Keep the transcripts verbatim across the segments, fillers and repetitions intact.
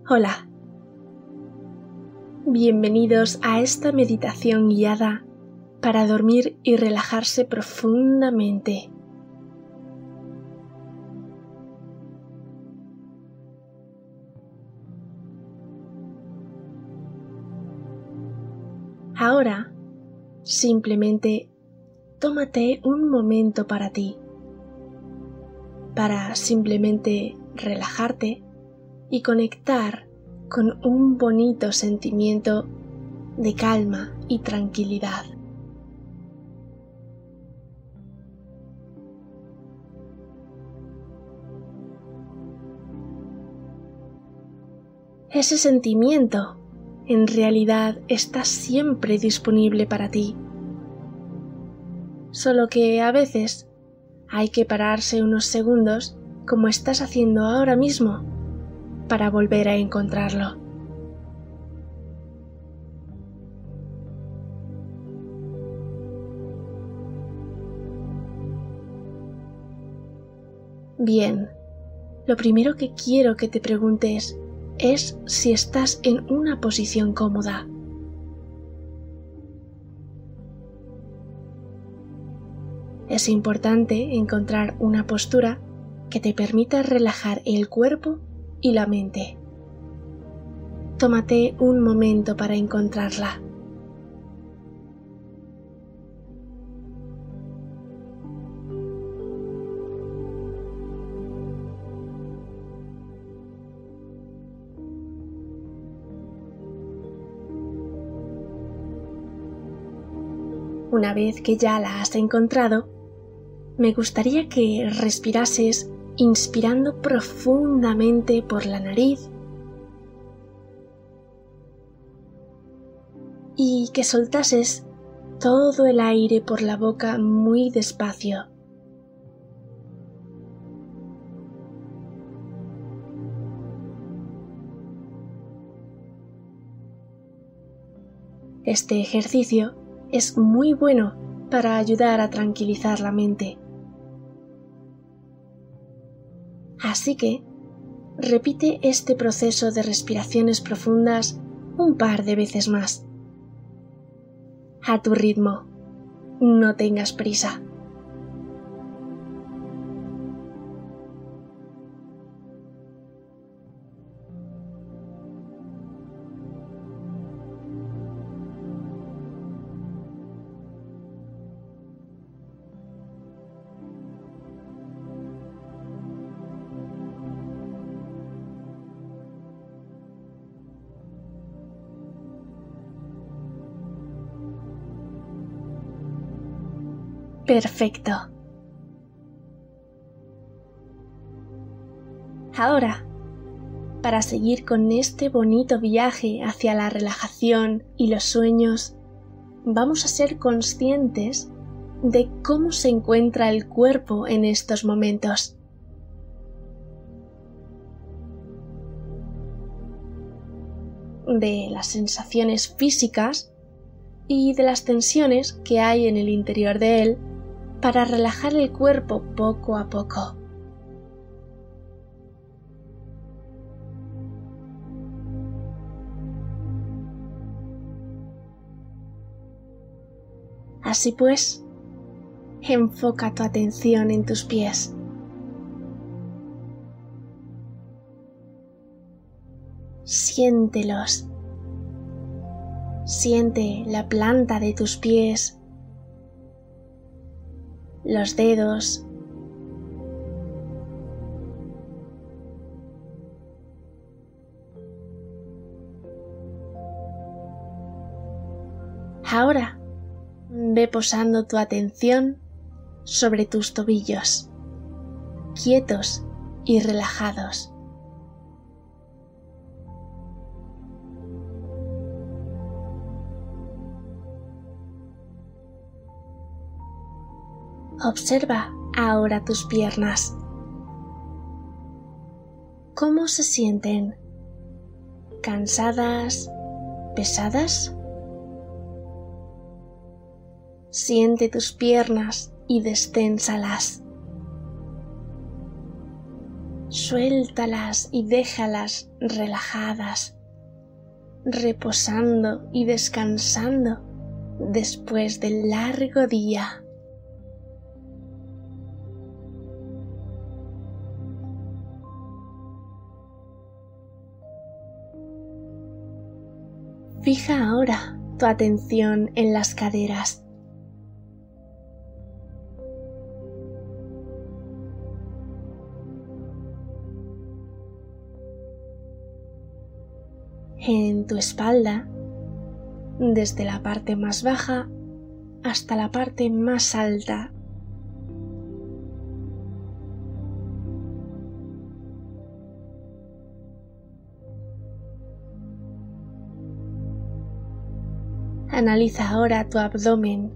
Hola. Bienvenidos a esta meditación guiada para dormir y relajarse profundamente. Ahora, simplemente tómate un momento para ti, para simplemente relajarte y conectar con un bonito sentimiento de calma y tranquilidad. Ese sentimiento en realidad está siempre disponible para ti, solo que a veces hay que pararse unos segundos como estás haciendo ahora mismo para volver a encontrarlo. Bien, lo primero que quiero que te preguntes es si estás en una posición cómoda. Es importante encontrar una postura que te permita relajar el cuerpo y la mente. Tómate un momento para encontrarla. Una vez que ya la has encontrado, me gustaría que respirases inspirando profundamente por la nariz y que soltases todo el aire por la boca muy despacio. Este ejercicio es muy bueno para ayudar a tranquilizar la mente. Así que repite este proceso de respiraciones profundas un par de veces más. A tu ritmo, no tengas prisa. Perfecto. Ahora, para seguir con este bonito viaje hacia la relajación y los sueños, vamos a ser conscientes de cómo se encuentra el cuerpo en estos momentos. De las sensaciones físicas y de las tensiones que hay en el interior de él para relajar el cuerpo poco a poco. Así pues, enfoca tu atención en tus pies. Siéntelos. Siente la planta de tus pies, los dedos, ahora ve posando tu atención sobre tus tobillos, quietos y relajados. Observa ahora tus piernas. ¿Cómo se sienten? ¿Cansadas? ¿Pesadas? Siente tus piernas y desténsalas. Suéltalas y déjalas relajadas, reposando y descansando después del largo día. Fija ahora tu atención en las caderas. En tu espalda, desde la parte más baja hasta la parte más alta. Analiza ahora tu abdomen,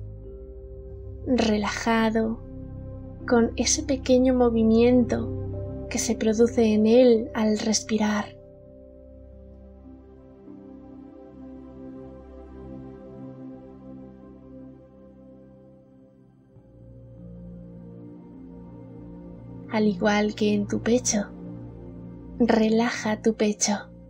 relajado, con ese pequeño movimiento que se produce en él al respirar. Al igual que en tu pecho, relaja tu pecho.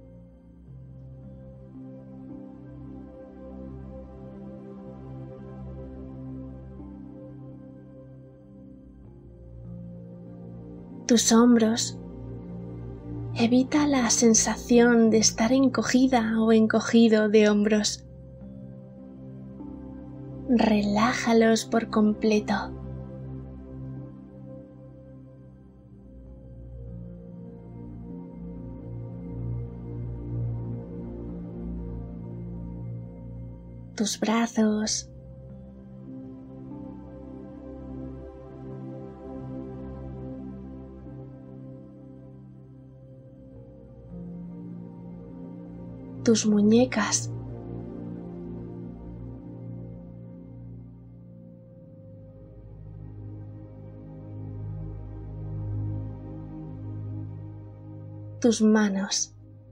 Tus hombros. Evita la sensación de estar encogida o encogido de hombros. Relájalos por completo. Tus brazos. Tus muñecas. Tus manos.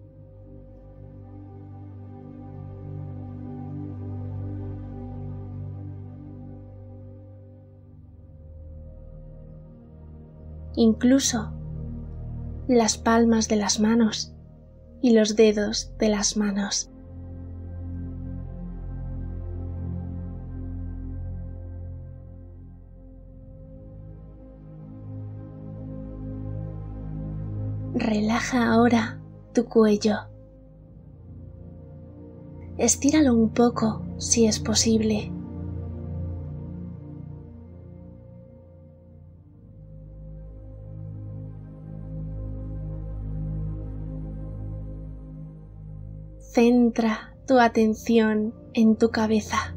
Incluso las palmas de las manos y los dedos de las manos. Relaja ahora tu cuello. Estíralo un poco si es posible. Centra tu atención en tu cabeza.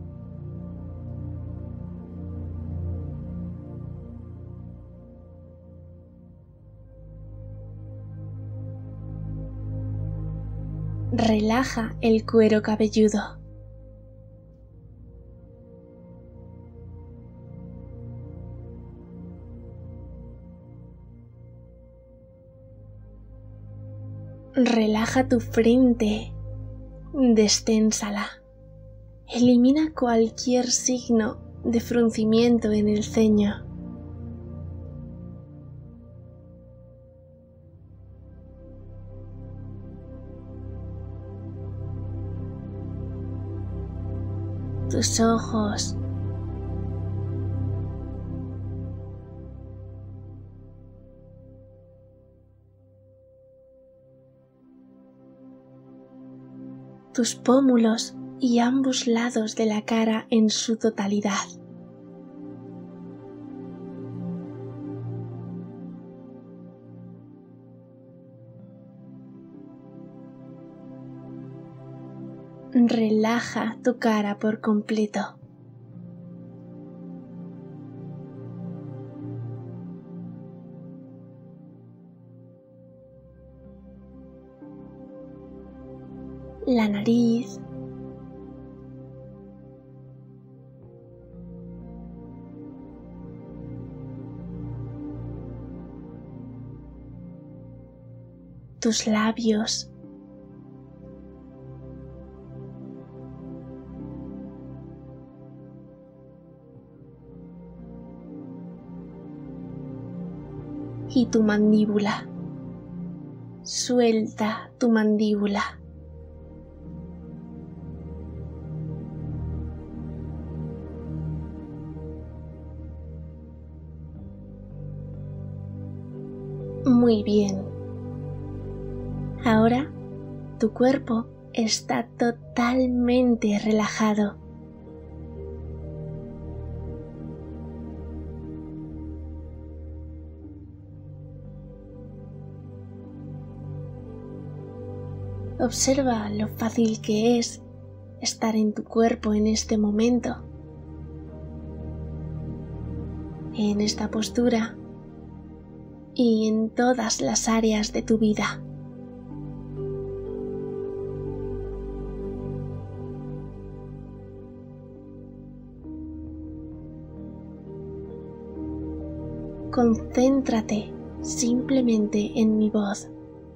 Relaja el cuero cabelludo. Relaja tu frente. Desténsala. Elimina cualquier signo de fruncimiento en el ceño. Tus ojos. Tus pómulos y ambos lados de la cara en su totalidad. Relaja tu cara por completo. La nariz, tus labios, y tu mandíbula. suelta tu mandíbula. Muy bien. Ahora tu cuerpo está totalmente relajado. Observa lo fácil que es estar en tu cuerpo en este momento, en esta postura y en todas las áreas de tu vida. Concéntrate simplemente en mi voz.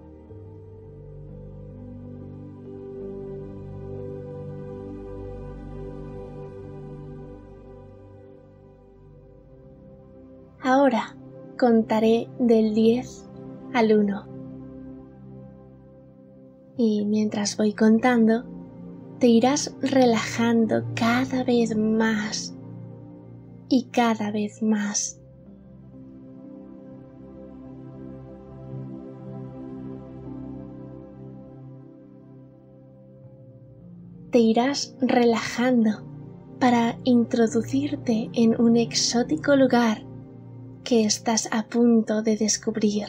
Ahora contaré del diez al uno. Y mientras voy contando, te irás relajando cada vez más y cada vez más. Te irás relajando para introducirte en un exótico lugar que estás a punto de descubrir.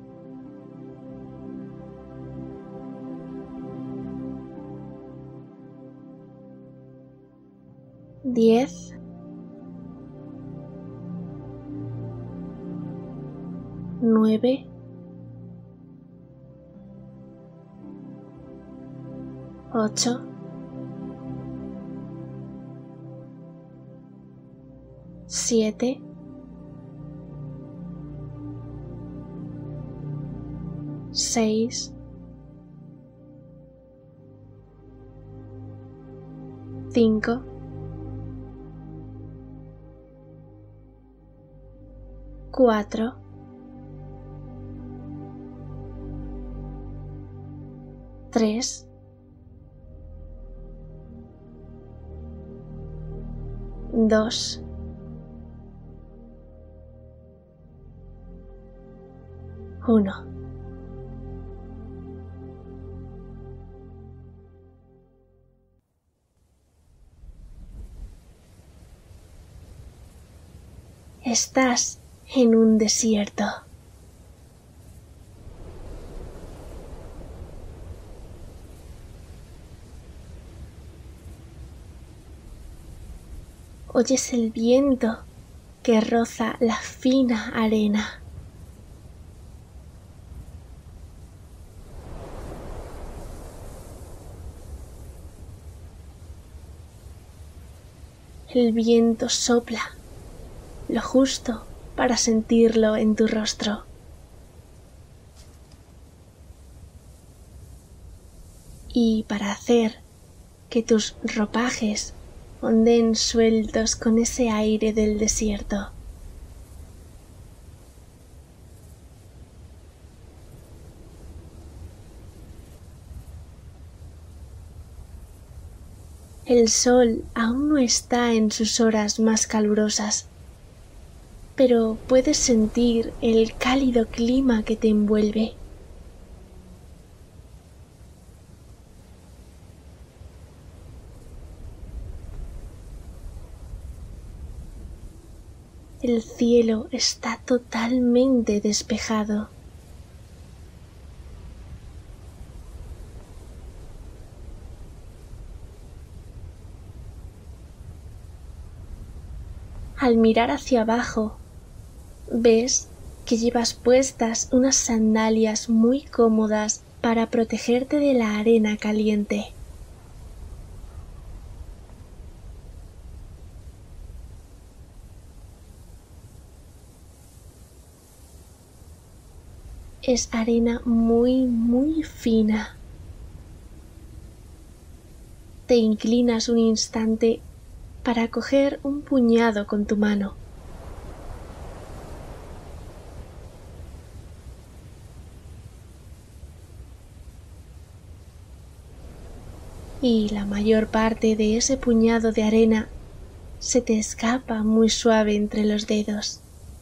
Diez, nueve, ocho, siete, seis, cinco, cuatro, tres, dos, uno. Estás en un desierto. Oyes el viento que roza la fina arena. El viento sopla lo justo para sentirlo en tu rostro. Y para hacer que tus ropajes ondeen sueltos con ese aire del desierto. El sol aún no está en sus horas más calurosas, pero puedes sentir el cálido clima que te envuelve. El cielo está totalmente despejado. Al mirar hacia abajo, ves que llevas puestas unas sandalias muy cómodas para protegerte de la arena caliente. Es arena muy, muy fina. Te inclinas un instante para coger un puñado con tu mano. y la mayor parte de ese puñado de arena se te escapa muy suave entre los dedos.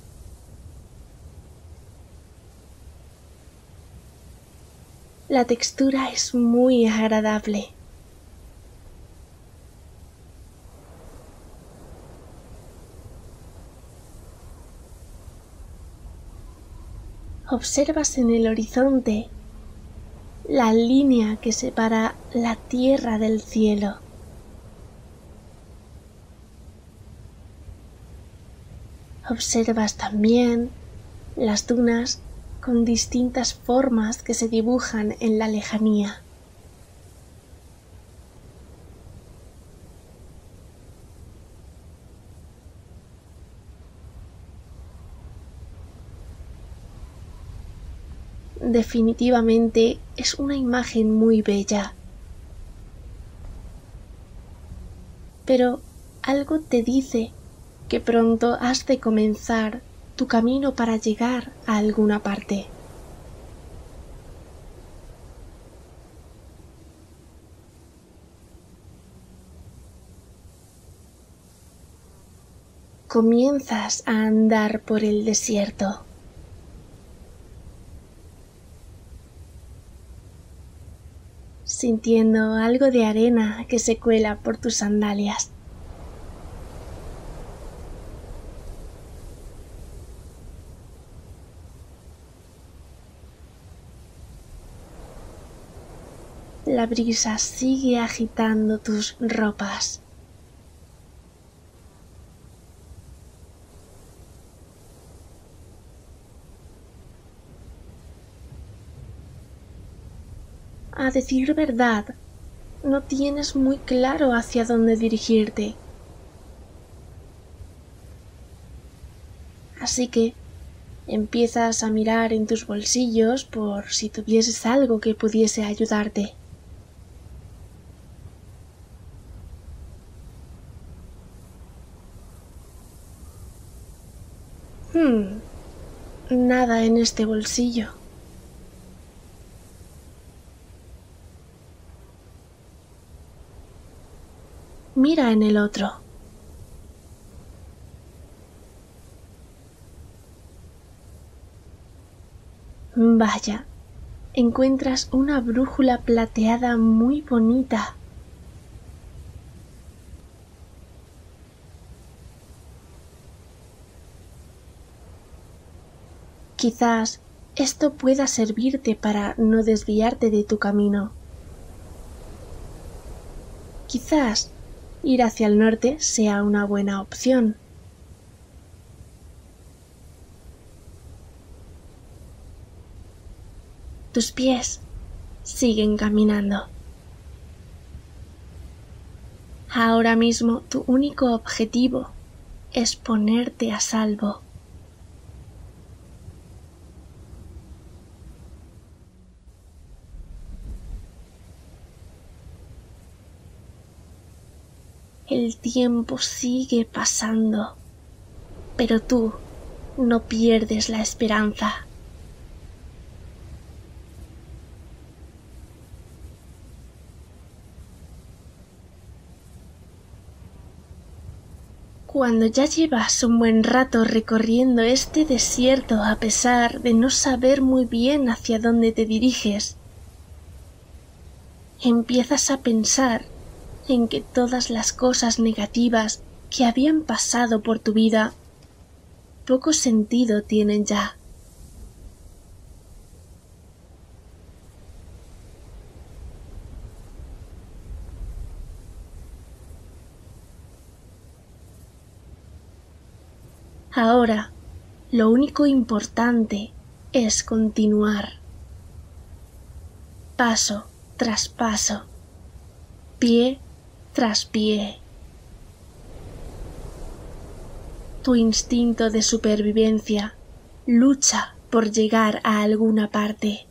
La textura es muy agradable. Observas en el horizonte la línea que separa la tierra del cielo. Observas también las dunas con distintas formas que se dibujan en la lejanía. Definitivamente es una imagen muy bella. Pero algo te dice que pronto has de comenzar tu camino para llegar a alguna parte. Comienzas a andar por el desierto. Sintiendo algo de arena que se cuela por tus sandalias. La brisa sigue agitando tus ropas. A decir verdad, no tienes muy claro hacia dónde dirigirte. Así que empiezas a mirar en tus bolsillos por si tuvieses algo que pudiese ayudarte. Hmm, nada en este bolsillo. Mira en el otro. Vaya, encuentras una brújula plateada muy bonita. Quizás esto pueda servirte para no desviarte de tu camino. Quizás ir hacia el norte sea una buena opción. Tus pies siguen caminando. Ahora mismo tu único objetivo es ponerte a salvo. El tiempo sigue pasando, pero tú no pierdes la esperanza. Cuando ya llevas un buen rato recorriendo este desierto a pesar de no saber muy bien hacia dónde te diriges, empiezas a pensar en que todas las cosas negativas que habían pasado por tu vida poco sentido tienen ya. Ahora, lo único importante es continuar. Paso tras paso, pie tras pie. Tu instinto de supervivencia lucha por llegar a alguna parte.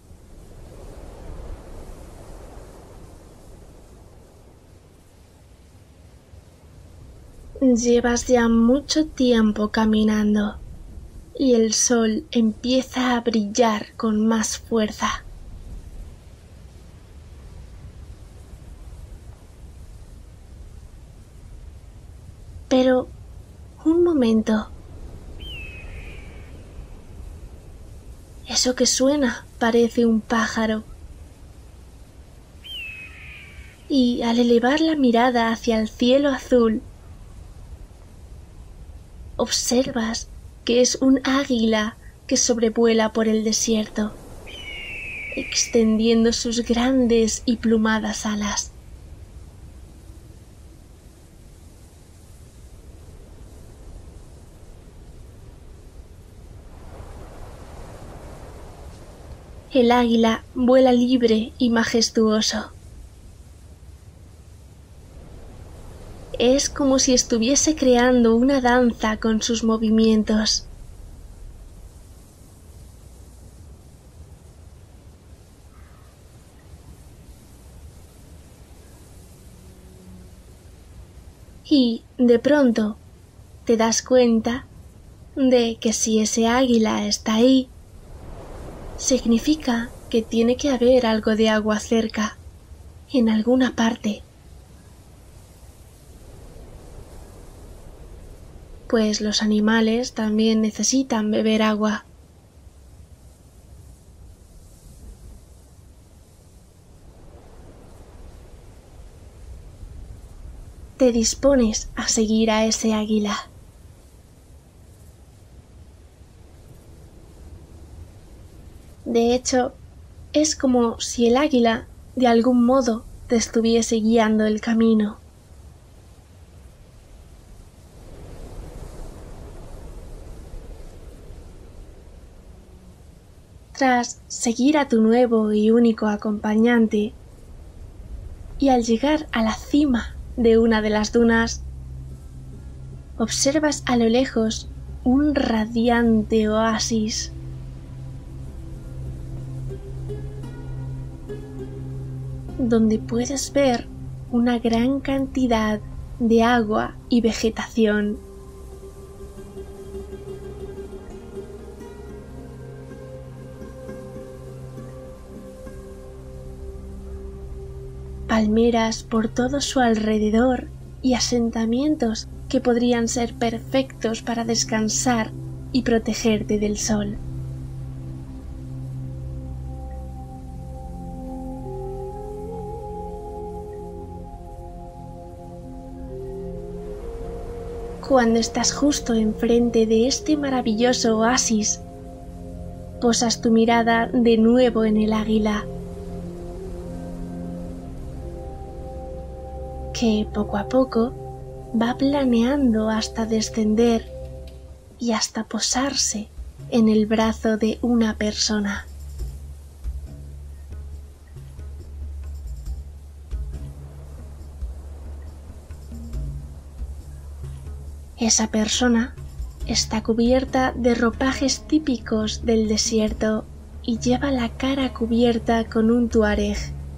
Llevas ya mucho tiempo caminando y el sol empieza a brillar con más fuerza. Pero, un momento. Eso que suena parece un pájaro. Y al elevar la mirada hacia el cielo azul, observas que es un águila que sobrevuela por el desierto, extendiendo sus grandes y plumadas alas. El águila vuela libre y majestuoso. Es como si estuviese creando una danza con sus movimientos. Y, de pronto, te das cuenta de que si ese águila está ahí, significa que tiene que haber algo de agua cerca, en alguna parte. Pues los animales también necesitan beber agua. Te dispones a seguir a ese águila. De hecho, es como si el águila, de algún modo, te estuviese guiando el camino. Tras seguir a tu nuevo y único acompañante, y al llegar a la cima de una de las dunas, observas a lo lejos un radiante oasis. Donde puedes ver una gran cantidad de agua y vegetación. Palmeras por todo su alrededor y asentamientos que podrían ser perfectos para descansar y protegerte del sol. Cuando estás justo enfrente de este maravilloso oasis, posas tu mirada de nuevo en el águila, que poco a poco va planeando hasta descender y hasta posarse en el brazo de una persona. Esa persona está cubierta de ropajes típicos del desierto y lleva la cara cubierta con un tuareg.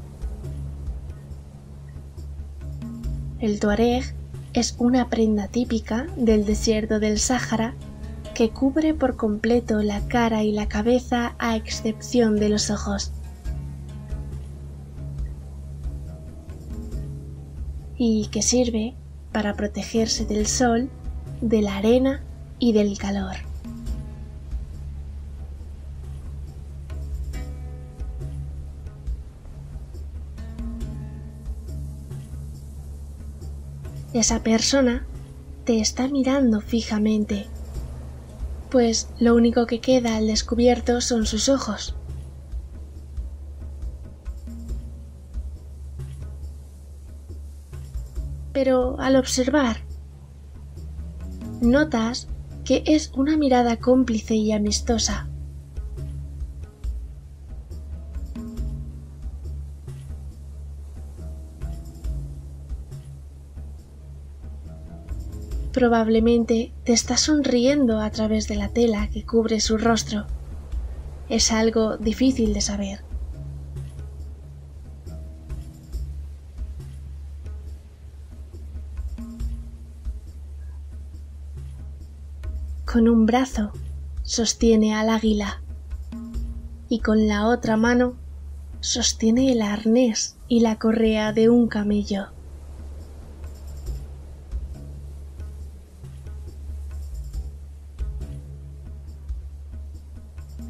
El tuareg es una prenda típica del desierto del Sáhara que cubre por completo la cara y la cabeza a excepción de los ojos. Y que sirve para protegerse del sol, de la arena y del calor. Esa persona te está mirando fijamente, pues lo único que queda al descubierto son sus ojos. Pero al observar, notas que es una mirada cómplice y amistosa. Probablemente te está sonriendo a través de la tela que cubre su rostro. Es algo difícil de saber. Con un brazo sostiene al águila y con la otra mano sostiene el arnés y la correa de un camello.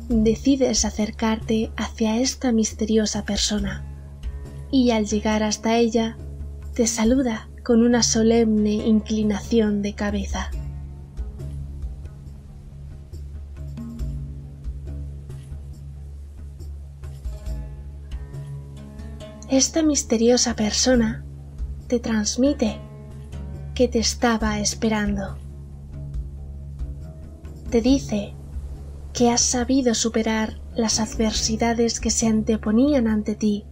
decides acercarte hacia esta misteriosa persona y al llegar hasta ella te saluda con una solemne inclinación de cabeza. Esta misteriosa persona te transmite que te estaba esperando. Te dice que has sabido superar las adversidades que se anteponían ante ti.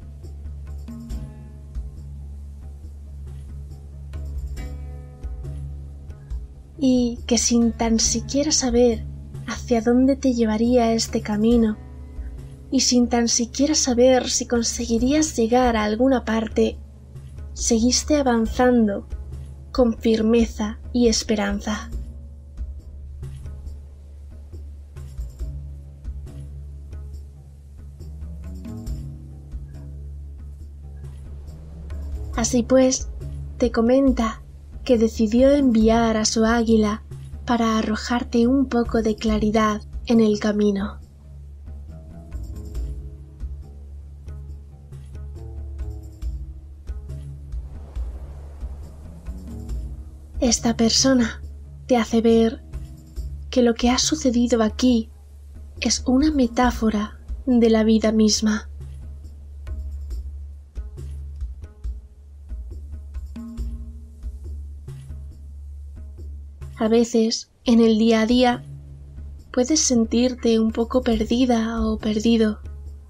Y que sin tan siquiera saber hacia dónde te llevaría este camino, y sin tan siquiera saber si conseguirías llegar a alguna parte, seguiste avanzando con firmeza y esperanza. Así pues, te comenta que decidió enviar a su águila para arrojarte un poco de claridad en el camino. Esta persona te hace ver que lo que ha sucedido aquí es una metáfora de la vida misma. A veces, en el día a día, puedes sentirte un poco perdida o perdido.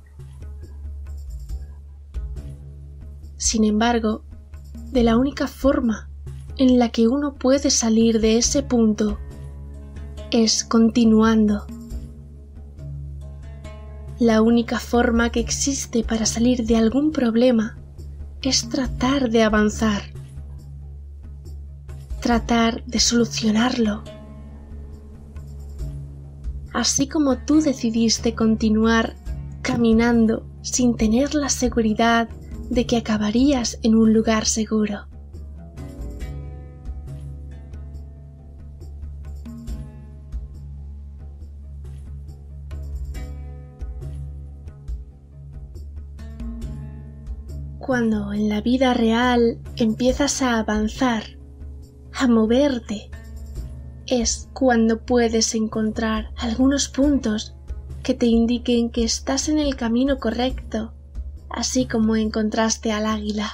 Sin embargo, de la única forma en la que uno puede salir de ese punto es continuando. La única forma que existe para salir de algún problema es tratar de avanzar, tratar de solucionarlo. Así como tú decidiste continuar caminando sin tener la seguridad de que acabarías en un lugar seguro. Cuando en la vida real empiezas a avanzar, a moverte, es cuando puedes encontrar algunos puntos que te indiquen que estás en el camino correcto, así como encontraste al águila.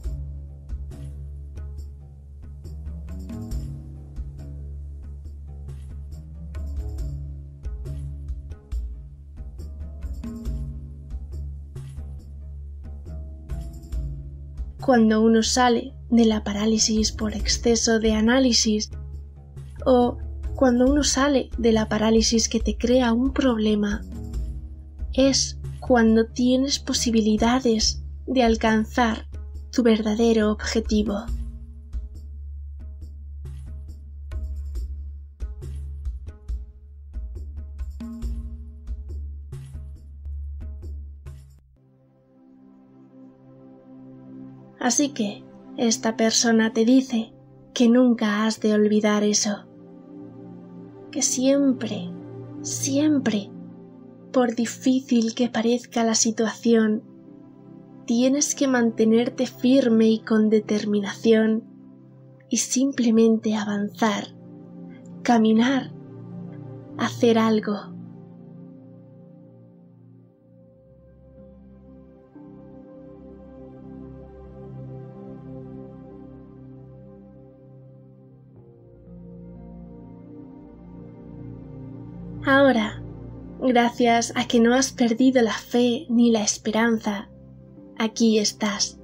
Cuando uno sale de la parálisis por exceso de análisis, o cuando uno sale de la parálisis que te crea un problema, es cuando tienes posibilidades de alcanzar tu verdadero objetivo. Así que esta persona te dice que nunca has de olvidar eso, que siempre, siempre, por difícil que parezca la situación, tienes que mantenerte firme y con determinación y simplemente avanzar, caminar, hacer algo. Ahora, gracias a que no has perdido la fe ni la esperanza, aquí estás,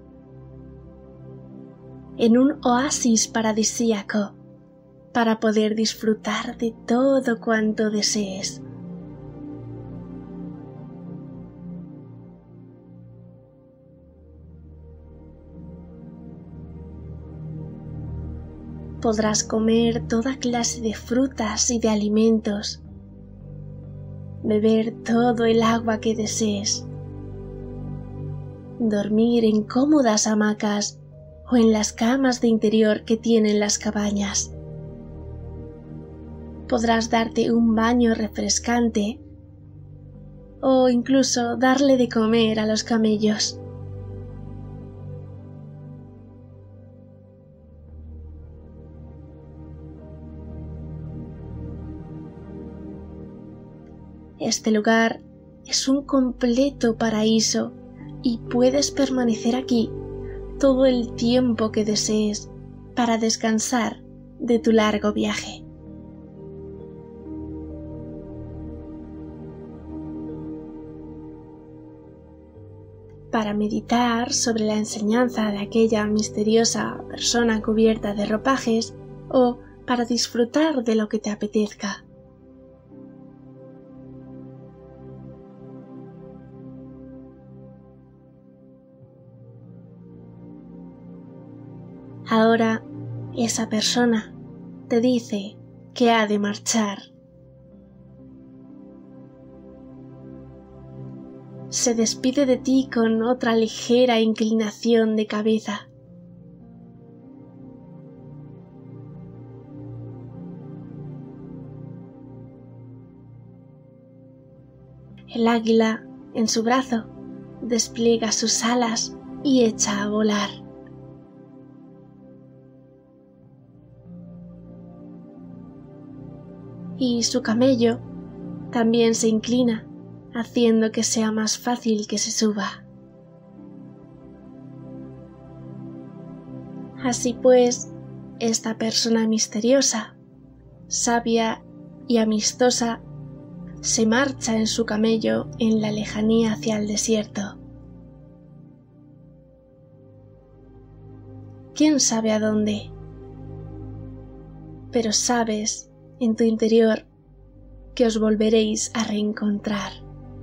en un oasis paradisíaco, para poder disfrutar de todo cuanto desees. Podrás comer toda clase de frutas y de alimentos, beber todo el agua que desees, dormir en cómodas hamacas o en las camas de interior que tienen las cabañas. Podrás darte un baño refrescante o incluso darle de comer a los camellos. Este lugar es un completo paraíso y puedes permanecer aquí todo el tiempo que desees para descansar de tu largo viaje. Para meditar sobre la enseñanza de aquella misteriosa persona cubierta de ropajes o para disfrutar de lo que te apetezca. Ahora esa persona te dice que ha de marchar. Se despide de ti con otra ligera inclinación de cabeza. El águila, en su brazo, despliega sus alas y echa a volar. Y su camello también se inclina, haciendo que sea más fácil que se suba. Así pues, esta persona misteriosa, sabia y amistosa, se marcha en su camello en la lejanía hacia el desierto. ¿Quién sabe a dónde? Pero sabes en tu interior que os volveréis a reencontrar.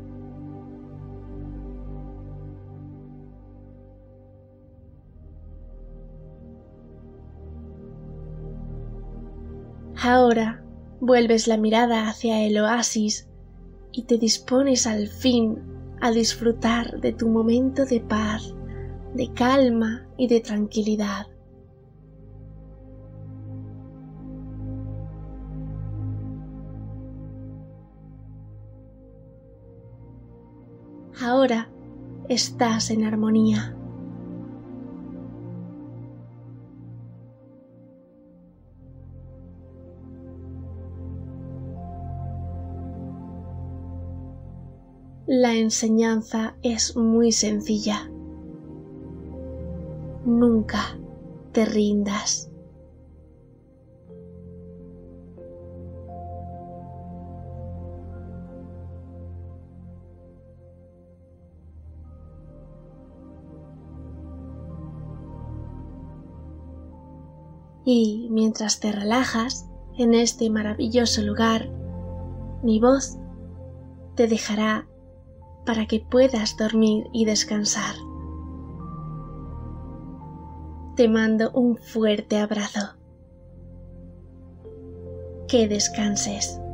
Ahora vuelves la mirada hacia el oasis y te dispones al fin a disfrutar de tu momento de paz, de calma y de tranquilidad. Ahora estás en armonía. La enseñanza es muy sencilla. Nunca te rindas. Y mientras te relajas en este maravilloso lugar, mi voz te dejará para que puedas dormir y descansar. Te mando un fuerte abrazo. Que descanses.